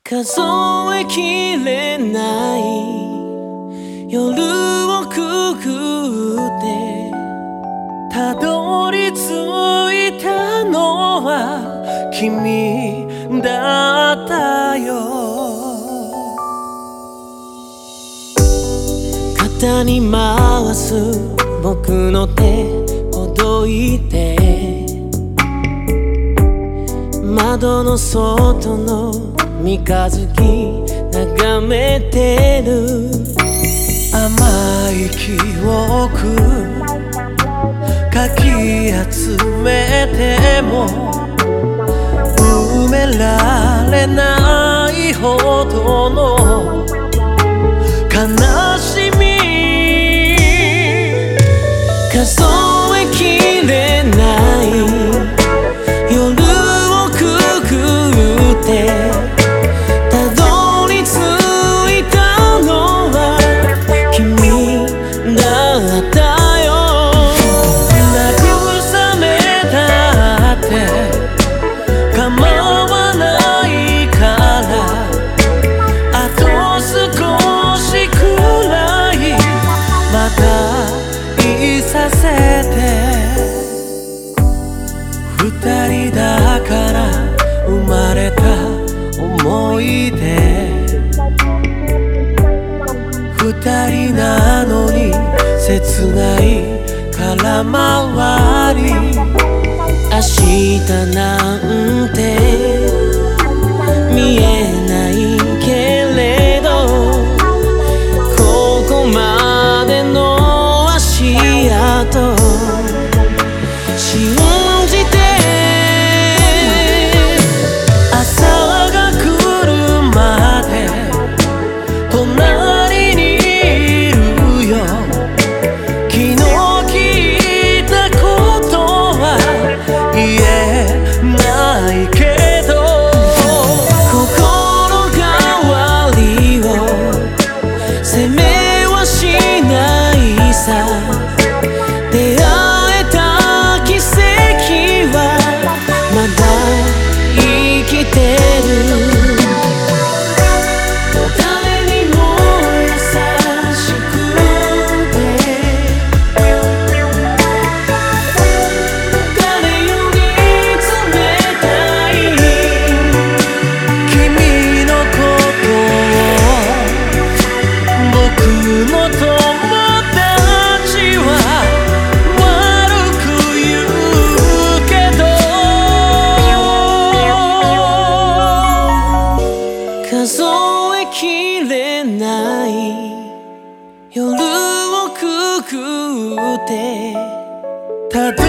数えきれない夜をくぐってたどり着いたのは君だったよ。肩に回す僕の手ほどいて窓の外の三日月眺めてる。甘い記憶かき集めても埋められないほどの悲しみ。数えきれない夜をくぐってたどり着いたのは君だったよ。慰めたって構わないからあと少しくらいまたいさせて。二人だから生まれた思い出。二人なのに切ない空回り。明日なんて見えないけれどここまでの足跡信じて朝が来るまで隣にいるよ。昨日聞いたことは言えないけど心変わりを責めはしないさ。出会えた奇跡はまだ生きてる。誰にも優しくて誰より冷たい君のことを僕の友達は悪く言うけど数えきれない夜をくぐってたど